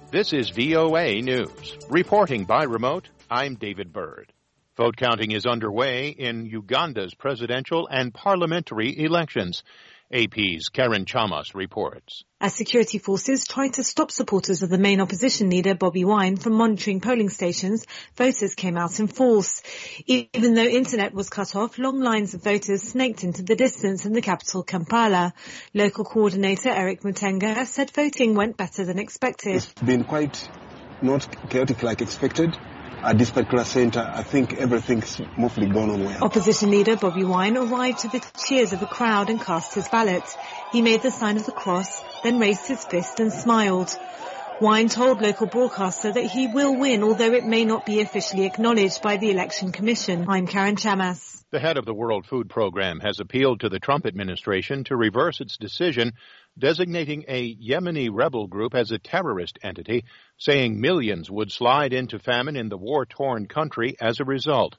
This is VOA News. Reporting by remote, I'm David Byrd. Vote counting is underway in Uganda's presidential and parliamentary elections. AP's Karen Chamas reports. As security forces tried to stop supporters of the main opposition leader, Bobi Wine, from monitoring polling stations, voters came out in force. Even though internet was cut off, long lines of voters snaked into the distance in the capital, Kampala. Local coordinator Eric Mutenga said voting went better than expected. It's been quite not chaotic like expected. At this particular centre, I think everything's mostly gone on well. Opposition leader Bobi Wine arrived to the cheers of a crowd and cast his ballot. He made the sign of the cross, then raised his fist and smiled. Wine told local broadcaster that he will win, although it may not be officially acknowledged by the Election Commission. I'm Karen Chamas. The head of the World Food Program has appealed to the Trump administration to reverse its decision designating a Yemeni rebel group as a terrorist entity, saying millions would slide into famine in the war-torn country as a result.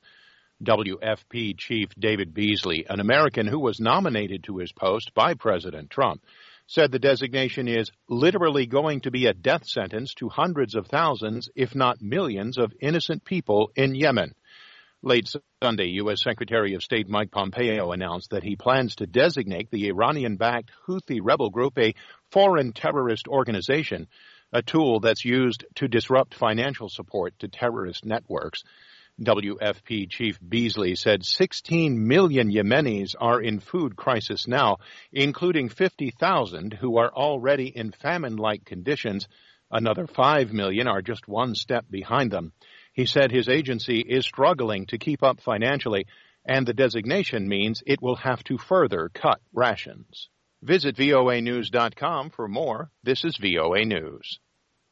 WFP Chief David Beasley, an American who was nominated to his post by President Trump, said the designation is literally going to be a death sentence to hundreds of thousands, if not millions, of innocent people in Yemen. Late Sunday, U.S. Secretary of State Mike Pompeo announced that he plans to designate the Iranian-backed Houthi rebel group a foreign terrorist organization, a tool that's used to disrupt financial support to terrorist networks. WFP Chief Beasley said 16 million Yemenis are in food crisis now, including 50,000 who are already in famine-like conditions. Another 5 million are just one step behind them. He said his agency is struggling to keep up financially, and the designation means it will have to further cut rations. Visit voanews.com for more. This is VOA News.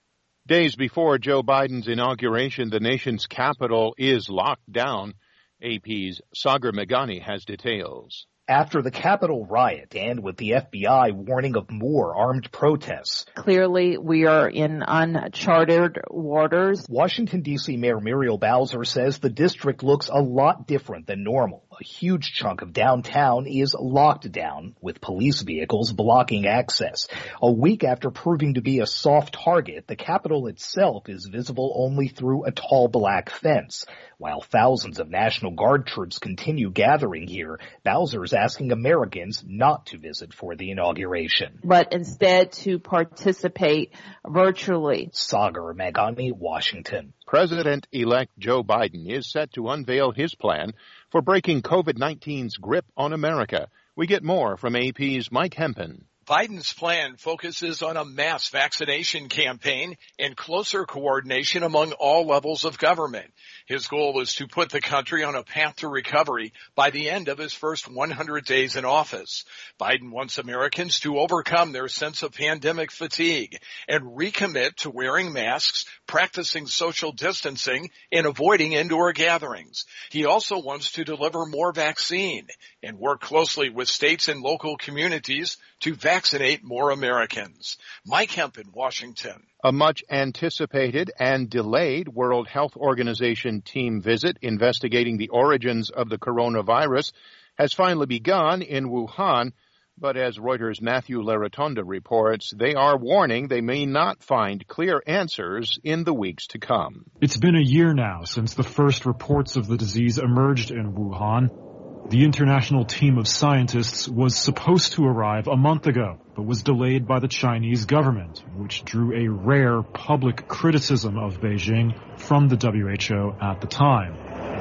Days before Joe Biden's inauguration, the nation's capital is locked down. AP's Sagar Meghani has details. After the Capitol riot and with the FBI warning of more armed protests. Clearly, we are in uncharted waters. Washington, D.C. Mayor Muriel Bowser says the district looks a lot different than normal. A huge chunk of downtown is locked down, with police vehicles blocking access. A week after proving to be a soft target, the Capitol itself is visible only through a tall black fence. While thousands of National Guard troops continue gathering here, Bowser's asking Americans not to visit for the inauguration, but instead to participate virtually. Sagar Meghani, Washington. President-elect Joe Biden is set to unveil his plan for breaking COVID-19's grip on America. We get more from AP's Mike Hempen. Biden's plan focuses on a mass vaccination campaign and closer coordination among all levels of government. His goal is to put the country on a path to recovery by the end of his first 100 days in office. Biden wants Americans to overcome their sense of pandemic fatigue and recommit to wearing masks, practicing social distancing, and avoiding indoor gatherings. He also wants to deliver more vaccine and work closely with states and local communities to vaccinate more Americans. Mike Hempen, Washington. A much-anticipated and delayed World Health Organization team visit investigating the origins of the coronavirus has finally begun in Wuhan, but as Reuters' Matthew Larotonda reports, they are warning they may not find clear answers in the weeks to come. It's been a year now since the first reports of the disease emerged in Wuhan. The international team of scientists was supposed to arrive a month ago, but was delayed by the Chinese government, which drew a rare public criticism of Beijing from the WHO at the time.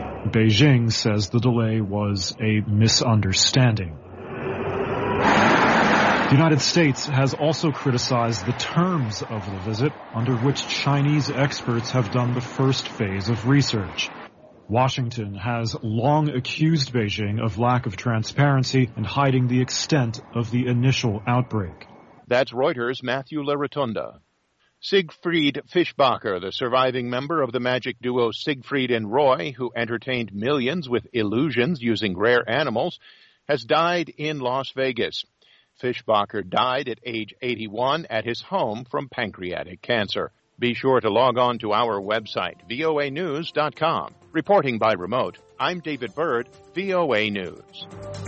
Beijing says the delay was a misunderstanding. The United States has also criticized the terms of the visit, under which Chinese experts have done the first phase of research. Washington has long accused Beijing of lack of transparency and hiding the extent of the initial outbreak. That's Reuters' Matthew Larotonda. Siegfried Fischbacher, the surviving member of the magic duo Siegfried and Roy, who entertained millions with illusions using rare animals, has died in Las Vegas. Fischbacher died at age 81 at his home from pancreatic cancer. Be sure to log on to our website, voanews.com. Reporting by remote, I'm David Byrd, VOA News.